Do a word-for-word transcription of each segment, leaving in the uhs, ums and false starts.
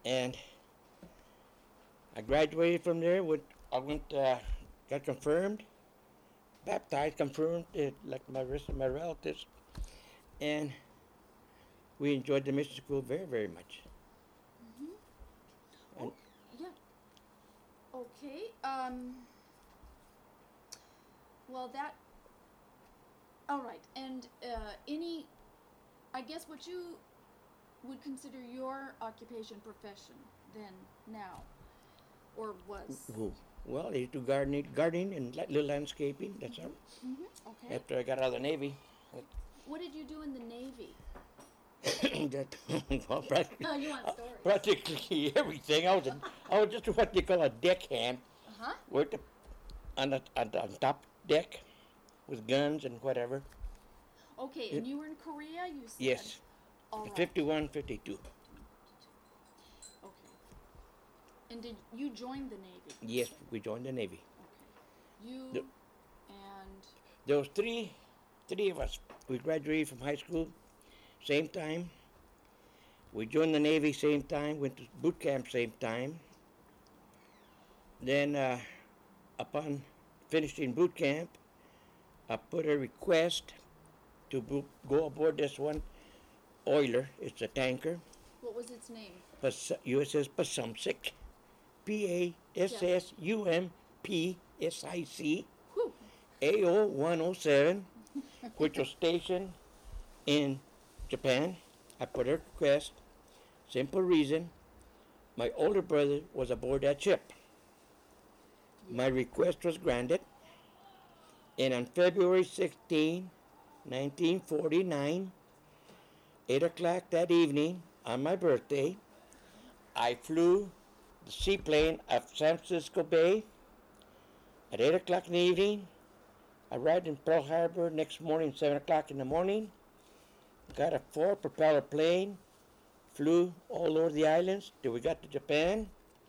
And I graduated from there. Went, I went, uh, got confirmed, baptized, confirmed, uh, like my rest of my relatives. And we enjoyed the mission school very, very much. Mm-hmm. Oh, yeah. Okay. Um. Well, that. All right. And uh, any, I guess, what you would consider your occupation profession then now, or was? Ooh. Well, I used to gardening, gardening and li- little landscaping. That's Mm-hmm. all. Mm-hmm. Okay. After I got out of the Navy. What did you do in the Navy? that, well, practically, Oh, you want stories? practically everything. I was, a, I was just what they call a deckhand. Uh-huh. Worked on the, on the top deck with guns and whatever. Okay, and you were in Korea, you said? Yes. All right. fifty-one, fifty-two. Okay. And did you join the Navy? Yes, we joined the Navy. Okay. You The- and There was three, three of us. We graduated from high school, same time. We joined the Navy same time. Went to boot camp same time. Then, uh, upon finishing boot camp, I put a request to bo- go aboard this one oiler. It's a tanker, what was its name? Pas- U S S Pasumsic, P A S S U M P S I C, Whew. A O one oh seven, which was stationed in Japan. I put a request. Simple reason, my older brother was aboard that ship. My request was granted, and on February sixteenth, nineteen forty-nine, eight o'clock that evening, on my birthday, I flew the seaplane of San Francisco Bay. At eight o'clock in the evening, I arrived in Pearl Harbor next morning, seven o'clock in the morning, got a four-propeller plane, flew all over the islands till we got to Japan,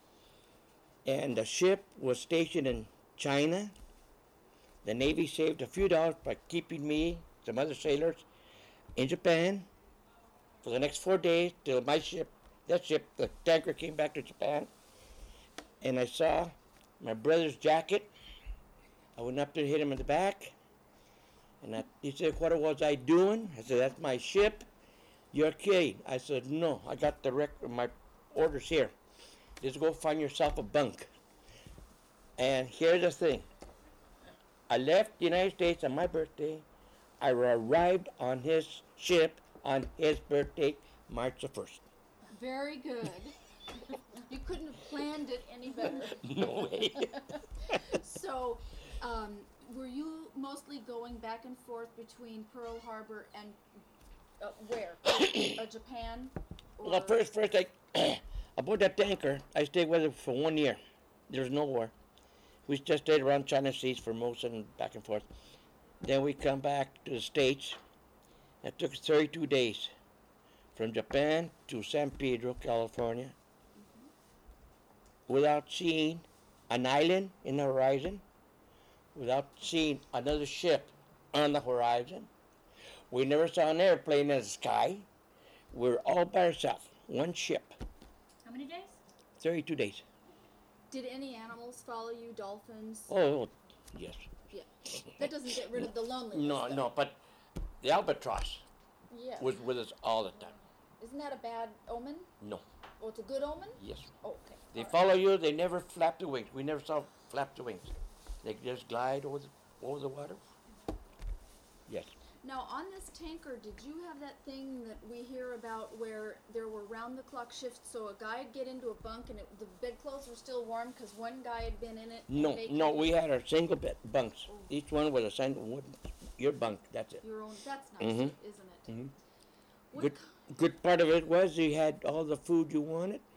and the ship was stationed in China. The Navy saved a few dollars by keeping me, some other sailors, in Japan for the next four days till my ship, that ship, the tanker came back to Japan, and I saw my brother's jacket. I went up to hit him in the back, and I, he said, "What was I doing?" I said, "That's my ship. You're kidding." I said, "No, I got the rec- my orders here. Just go find yourself a bunk." And here's the thing. I left the United States on my birthday. I arrived on his ship on his birthday, March the first. Very good. You couldn't have planned it any better. No way. So, um, were you mostly going back and forth between Pearl Harbor and uh, where? uh, Japan? Or? Well, first, first I aboard that tanker. I stayed with it for one year. There was no war. We just stayed around China Seas for most and back and forth. Then we come back to the States. It took thirty-two days from Japan to San Pedro, California, mm-hmm. without seeing an island in the horizon, without seeing another ship on the horizon. We never saw an airplane in the sky. We were all by ourselves, one ship. How many days? thirty-two days. Did any animals follow you? Dolphins? Oh, yes. Yeah. That doesn't get rid of the loneliness. No, though. no, but the albatross Yeah. was with us all the time. Isn't that a bad omen? No, Oh, it's a good omen? yes. Oh, okay. They All right. follow you. They never flap the wings. We never saw flap the wings. They just glide over the, over the water. Yes. Now, on this tanker, did you have that thing that we hear about where there were round-the-clock shifts, so a guy would get into a bunk and it, the bedclothes were still warm because one guy had been in it? and No, they no, could- we had our single bed bunks. Each one was assigned to one, your bunk. That's it. Your own, that's nice, Mhm. isn't it? Mhm. What Good, ki- good part of it was you had all the food you wanted.